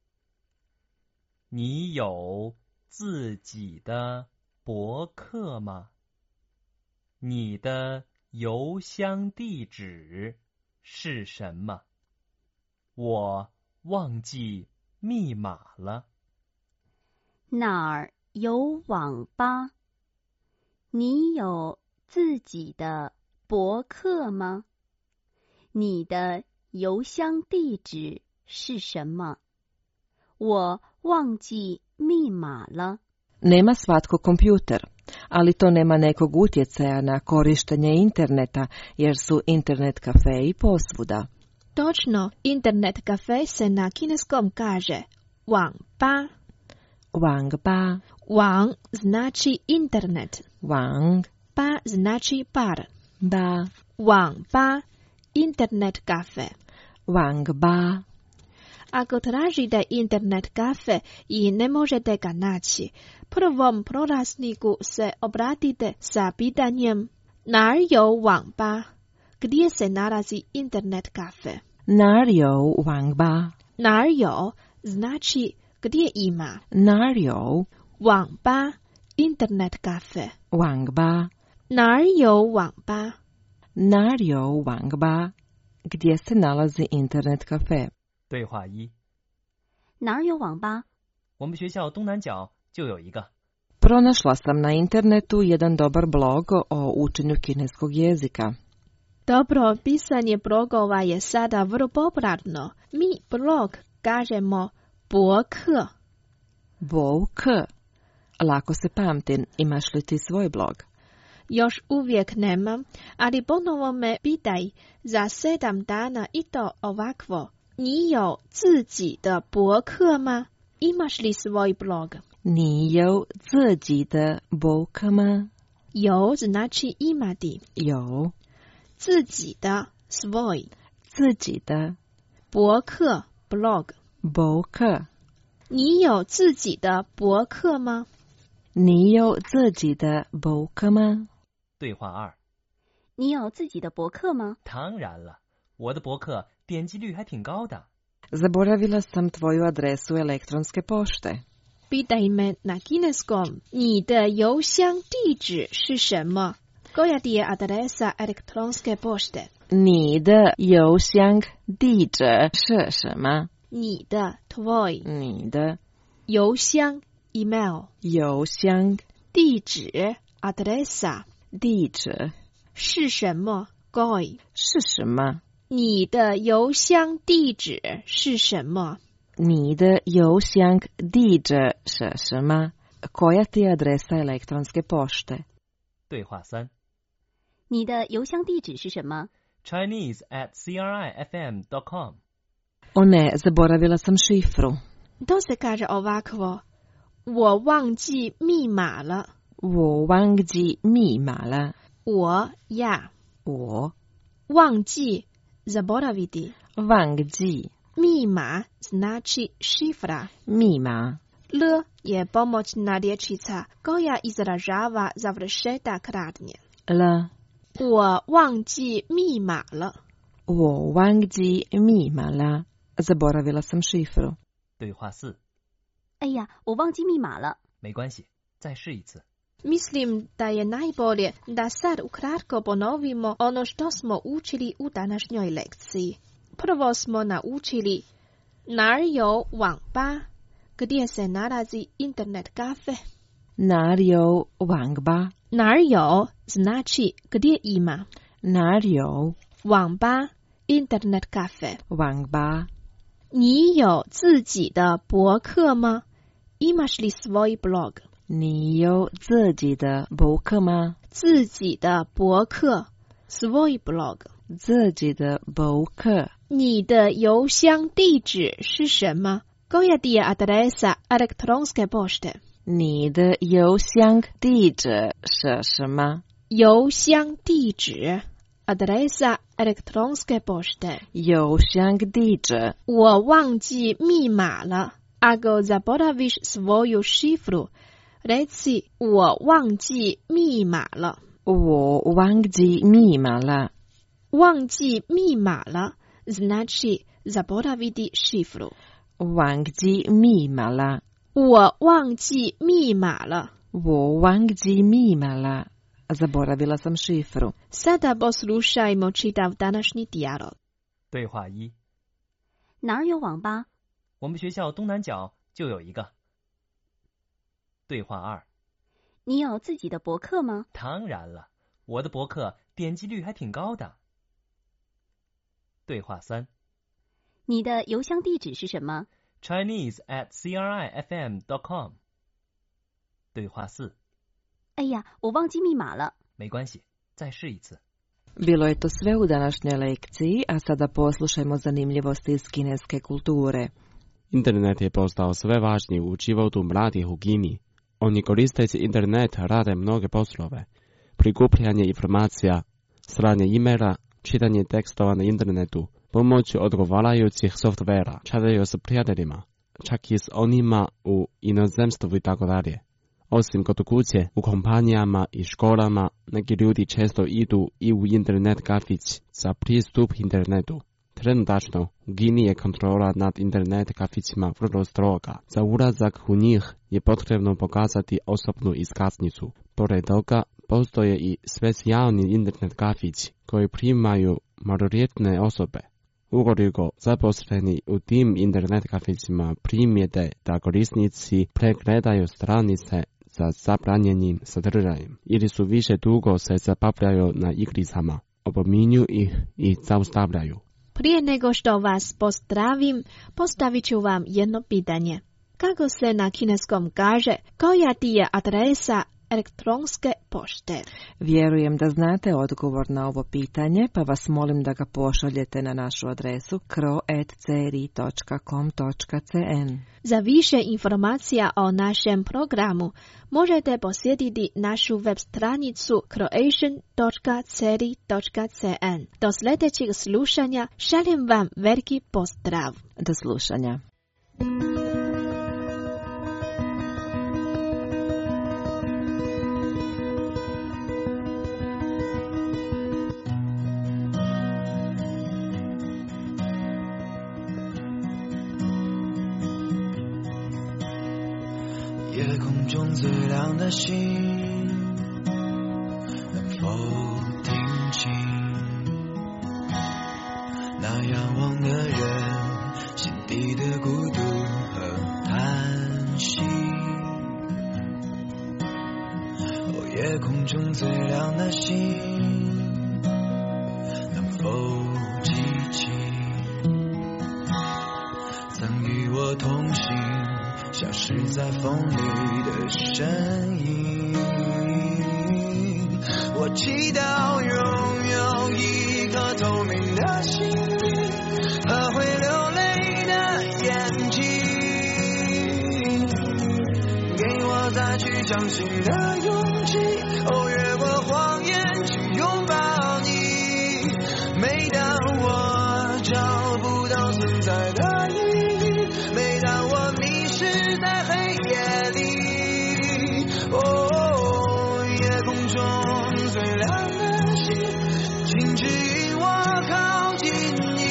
你有自己的博客吗？你的邮箱地址是什么？我忘记密码了。 哪儿有网吧？你有自己的博客吗？你的邮箱地址是什么？我忘记密码了。 Nema svatko kompjuter, ali to nema nekog utjecaja na korištenje interneta, jer su internet kafeji posvuda. Točno, internet kafe se na kineskom kaže wang ba. Wang ba. Wang znači internet. Wang. Ba znači par. Ba. Wang ba, internet kafe. Wang ba. Ako tražite internet kafe i ne možete ga naći, prvom prolazniku se obratite sa pitanjem nar jo wang ba, gdje se nalazi internet kafe. Nar jo wang ba. Nar jo znači gdje ima. Nar jo. Wang ba, internet kafe. Wang ba. Nar jo wang ba. Nar jo wang ba, gdje se nalazi internet kafe. 对话一， 哪儿有网吧？ 我们学校东南角就有一个。 Pronašla sam na internetu jedan dobar blog o učenju kineskog jezika. Dobro, pisanje blogova je sada vrlo popularno. Mi blog kažemo博客. Bo-k. Lako se pamtim, imaš li ti svoj blog? Još uvijek nemam, ali ponovo me pitaj za sedam dana i to ovakvo. 你有自己的博客吗? Imaš li svoj blog? 你有自己的博客吗? 有 znači imati. 有自己的 svoj. 自己的博客 blog. 博客你有自己的博客吗? 你有自己的博客吗? 对话二， 你有自己的博客吗？ 当然了，我的博客点击率还挺高的。 Zaboravila sam tvoju adresu elektronske pošte. Pitaj me na kineskom. 你的邮箱地址是什么? Koja ti je adresa elektronske pošte? 你的邮箱地址是什么? 你的 tvoj. 你的邮箱 email. 邮箱地址 adresa. 地址是什么 goi. 是什么? 你的邮箱地址是什么? 你的邮箱地址是什么? Koja ti je adresa elektronske pošte? 对话三， 你的邮箱地址是什么？ Chinese at c r i f m dot com. O ne, zaboravila sam šifru. To se kaže ovakvo. 我忘记密码了。 我忘记密码了。 我 ja. 我忘记 zaboraviti. 忘记密码 znači šifra. 密码 L je pomoćna rječica koja izražava završetak radnje. L 我忘记密码了。 我忘记密码了。Zaboravila sam šifru. 对话四， 哎呀，我忘记密码了。 没关系，再试一次。 Mislim da je najbolje da sad ukratko ponovimo ono što smo učili u današnjoj lekciji. Prvo smo naučili nar jo wang ba, gdje se nalazi internet kafe. Nar jo wang ba. Nar jo znači gdje ima. Nar jo wang ba, internet kafe. wang ba. 你有自己的博客吗? Imaš li svoj blog? 你有自己的博客吗？ 自己的博客 svoj blog. 自己的博客。 你的邮箱地址是什么? Koja ti je adresa elektronske pošte? 你的邮箱地址是什么？ 邮箱地址 adresa elektronske pošte. 邮箱地址。 我忘记密码了。Ako zaboraviš svoju šifru, reci 我忘记密码了。 我忘记密码了。 忘记密码了 значит zaboraviti šifru. 忘记密码了。 我忘记密码了。 我忘记密码了。Zaboravila sam šifru. Sada poslušajmo čitav današnji dijalog. 对话一： 哪儿有网吧？ 我们学校东南角就有一个。对话二： 你有自己的博客吗？ 当然了，我的博客点击率还挺高的。对话三： 你的邮箱地址是什么？ Chinese at c r i f m dot com。 对话四： 哎呀，我忘记密码了。 没关系，再试一次。 Bilo je to sve u današnjoj lekciji, a sada poslušajmo zanimljivosti iz kineske kulture. Internet je postao sve važniji u životu mladih u Kini. Oni koristeći internet rade mnoge poslove. Prikupljanje informacija, slanje e-maila, čitanje tekstova na internetu, pomoću odgovarajućih softvera, čataju s prijateljima, čak i s onima u inozemstvu i tako dalje. Osim kod kuće, u kompanijama i školama, neki ljudi često idu i u internet kafić za pristup internetu. Trenutačno, u Kini je kontrola nad internet kafićima vrlo stroga. Za ulazak u njih je potrebno pokazati osobnu iskaznicu. Pored toga, postoje i specijalni internet kafići koji primaju maloljetne osobe. Ukoliko zaposleni u tim internet kafićima primijete da korisnici pregledaju stranice za zabranjenim sadržajem ili su više dugo se zabavljaju na igricama, opominju ih i zaustavljaju. Prije nego što vas pozdravim, postavit ću vam jedno pitanje. Kako se na kineskom kaže, koja ti je adresa elektronske pošte? Vjerujem da znate odgovor na ovo pitanje, pa vas molim da ga pošaljete na našu adresu kro at c r i dot com dot c n. Za više informacija o našem programu možete posjetiti našu web stranicu croatian dot c r i dot c n. Do sljedećeg slušanja šaljem vam veliki pozdrav. Do slušanja. 夜空中最亮的星，能否听清那仰望的人心底的孤独和叹息？哦，夜空中最亮的星，能否记起曾与我同行消失在风里的身影？我祈祷拥有一颗透明的心灵和会流泪的眼睛，给我再去相信的勇气，哦，越过谎言去拥抱你。每当我找不到存在的意义，每当我迷失在黑夜里，哦，夜空中最亮的星，请指引我靠近你。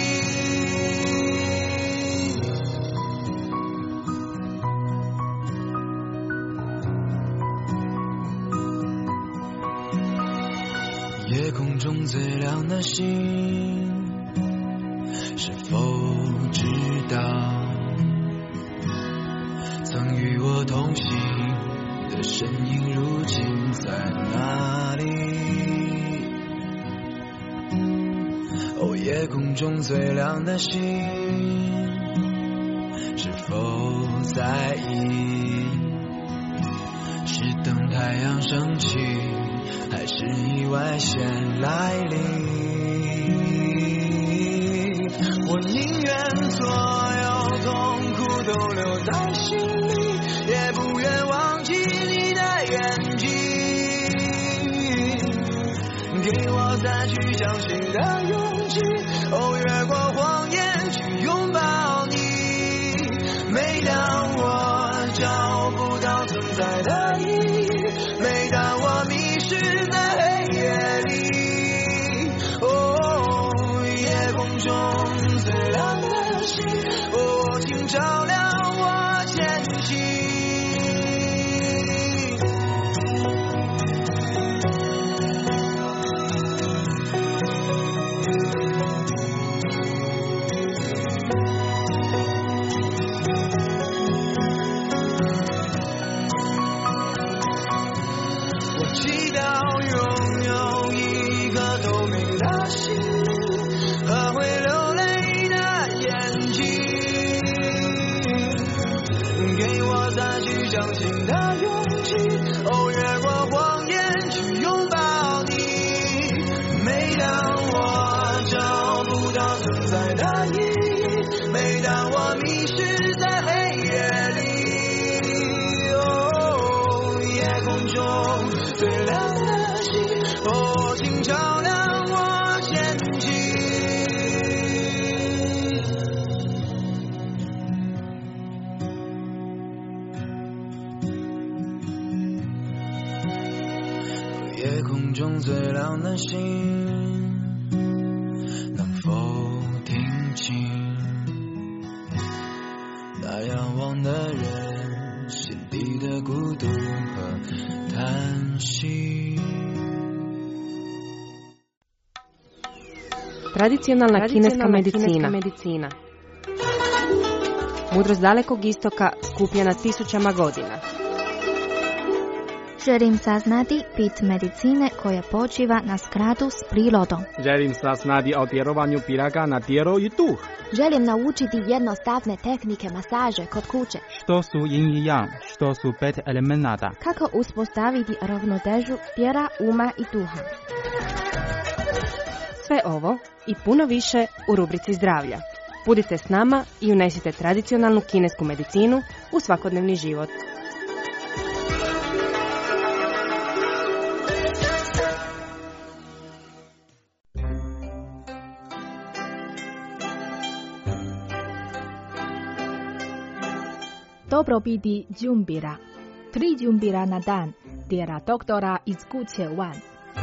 夜空中最亮的星，是否知道曾与我同行的身影如今在哪里？哦，夜空中最亮的星，是否在意？是等太阳升起，还是意外先来临？我宁愿所有痛苦都留在心里，也不愿忘记你的眼睛，给我再去相信的勇气，哦，越过谎言去拥抱你。每当我找不到存在的意义，每当我迷失在黑夜里，哦， 中最亮的星，哦，请照亮我前行。相信的勇气，哦，越过谎言去拥抱你。每当我找不到存在的意义，每当我迷失在黑夜里，哦，夜空中最亮的星，哦，请照亮我前行。夜空中最亮的星，能否听清那仰望的人心底的孤独和叹息。 Tradicionalna kineska medicina. medicina. Mudrost dalekog istoka skupljena tisućama godina. Želim saznati bit medicine koja počiva na skladu s prirodom. Želim saznati o djelovanju piraga na tijelo i duh. Želim naučiti jednostavne tehnike masaže kod kuće. Što su yin i yang, što su pet elemenata. Kako uspostaviti ravnotežu tijela, uma i duha. Sve ovo i puno više u rubrici zdravlja. Budite s nama i unesite tradicionalnu kinesku medicinu u svakodnevni život. Dobrobiti džumbira. Tri džumbira na dan, tjera doktora iz kuće Wan.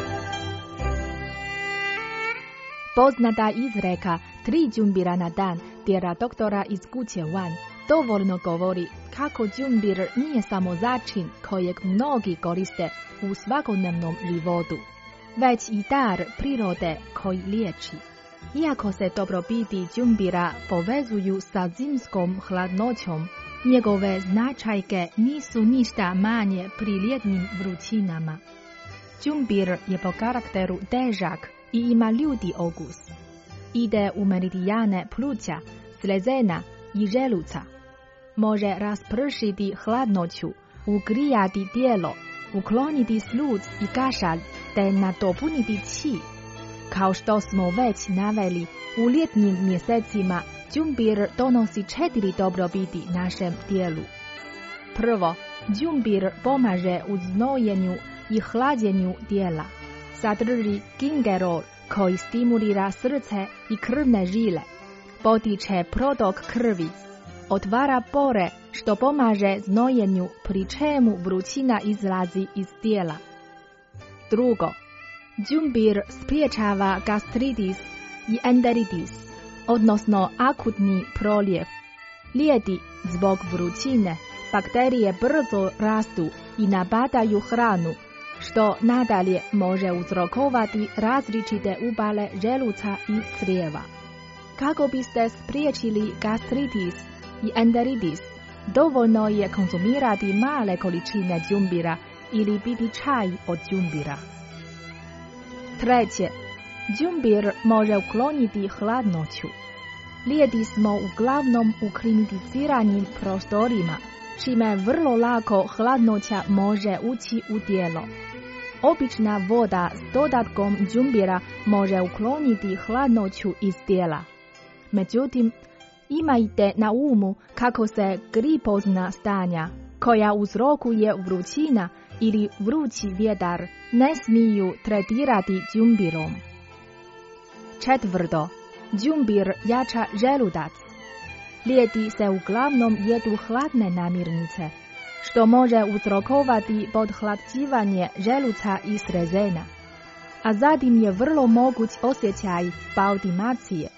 Poznata izreka tri džumbira na dan, tjera doktora iz kuće Wan, dovoljno govori kako džumbir nije samo začin kojeg mnogi koriste u svakodnevnom životu, već i dar prirode koji liječi. Iako se dobrobiti džumbira povezuju sa zimskom hladnoćom, njegove značajke nisu ništa manje pri ljetnim vrućinama. Džumbir je po karakteru težak i ima ljudi okus. Ide u meridijane pluća, slezena i želuca. Može raspršiti hladnoću, ugrijati tijelo, ukloniti sluc i kašalj te nadopuniti qi. Kao što smo već naveli, u ljetnim mjesecima džumbir donosi četiri dobrobiti našem tijelu. Prvo, džumbir pomaže u znojenju i hlađenju tijela. Sadrži gingerol koji stimulira srce i krvne žile, potiče protok krvi, otvara pore što pomaže znojenju pri čemu vrućina izlazi iz tijela. Drugo, džumbir spriječava gastritis i enteritis, odnosno akutni proljev. Ljeti zbog vrućine bakterije brzo rastu i napadaju hranu, što nadalje može uzrokovati različite upale želuca i crijeva. Kako biste spriječili gastritis i enteritis, dovoljno je konzumirati male količine džumbira ili piti čaj od džumbira. Treće, džumbir može ukloniti hladnoću. Ljeti smo uglavnom u klimatiziranim prostorima, čime vrlo lako hladnoća može ući u tijelo. Obična voda s dodatkom džumbira može ukloniti hladnoću iz tijela. Međutim, imajte na umu kako se gripozna stanja, koja uzrokuje vrućina ili vrući vjetar, ne smiju tretirati džumbirom. Četvrto, džumbir jača želudac. Ljeti se uglavnom jedu hladne namirnice, što može uzrokovati podhlađivanje želuca i srezena. A zatim je vrlo moguć osjećaj baldimacije,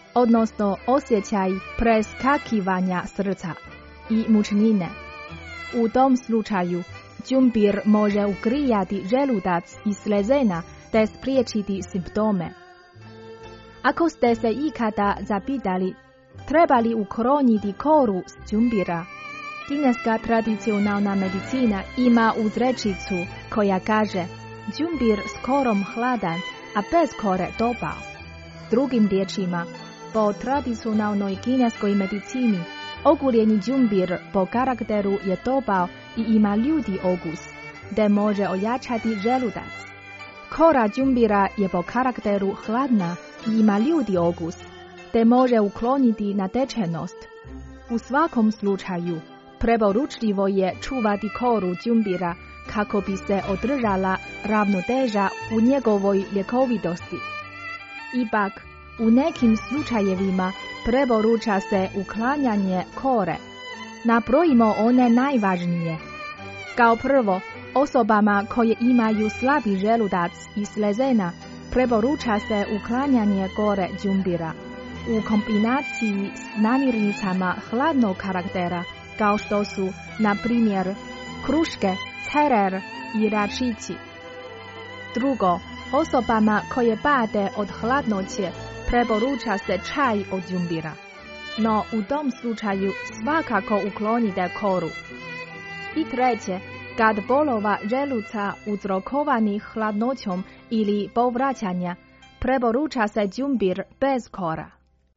odnosno osjećaj preskakivanja srca i mučnine. U tom slučaju đumbir može ugrijati želudac i slezena te spriječiti simptome. Ako ste se ikada zapitali treba li ukloniti koru s đumbira, kineska tradicionalna medicina ima uzrečicu koja kaže đumbir s korom hladan, a bez kore topao. Drugim riječima, po tradicionalnoj kineskoj medicini, oguljeni đumbir po karakteru je topao i ima ljudi okus, te može ojačati želudac. Kora đumbira je po karakteru hladna i ima ljudi okus, te može ukloniti natečenost. U svakom slučaju, preporučljivo je čuvati koru đumbira kako bi se održala ravnoteža u njegovoj ljekovitosti. Ipak, u nekim slučajevima preporuča se uklanjanje kore. Nabrojimo one najvažnije. Kao prvo, osobama koje imaju slabi želudac i slezena preporuča se uklanjanje kore đumbira u kombinaciji s namirnicama hladnog karaktera, kao što su, na primjer, kruške, cerer i račići. Drugo, osobama koje pate od hladnoće preporuča se čaj od đumbira, no u tom slučaju svakako uklonite koru. I treće, kad bolova želuca uzrokovanih hladnoćom ili povraćanja, preporuča se đumbir bez kora.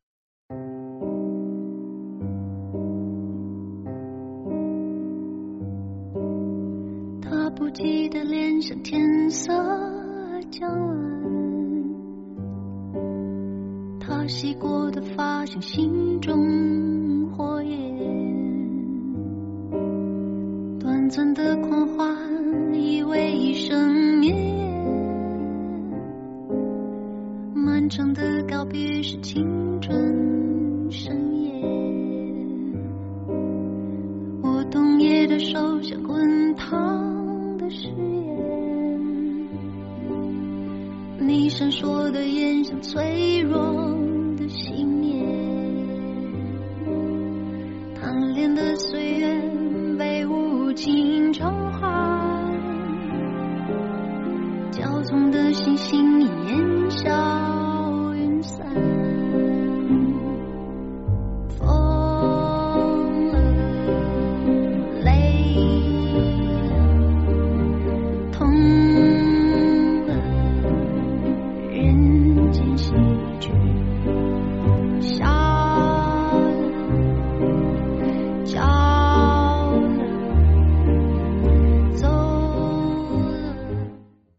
不记得脸上天色将晚，他洗过的发像心中火焰，短暂的狂欢以为一生绵延，漫长的告别是青春盛宴，我冬夜的手像滚烫誓言，你闪烁的眼像脆弱的信念，贪恋的岁月被无情偿还，骄纵的星星烟消云散。喜剧，笑。